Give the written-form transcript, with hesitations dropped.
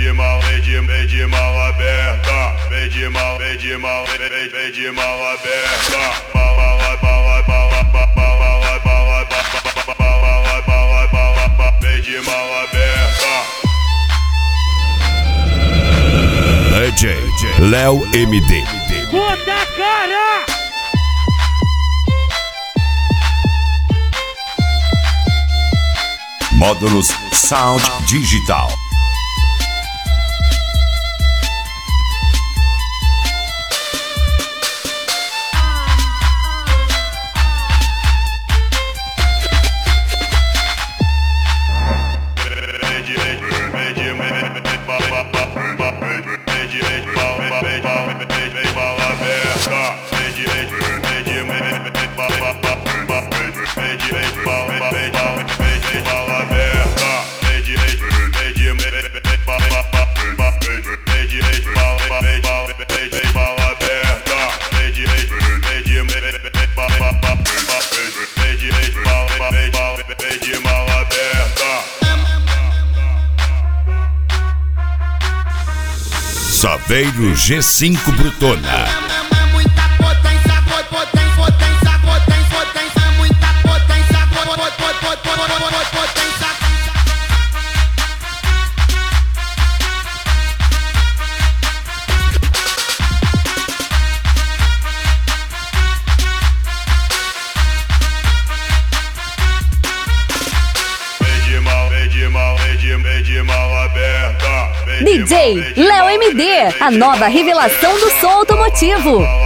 vem de mal aberta, vem de mal aberta. Vem de mal aberta. DJ Léo MD. Puta cara! Módulos Sound Digital. Saveiro G5 Brutona. DJ Léo MD, a nova revelação do som automotivo.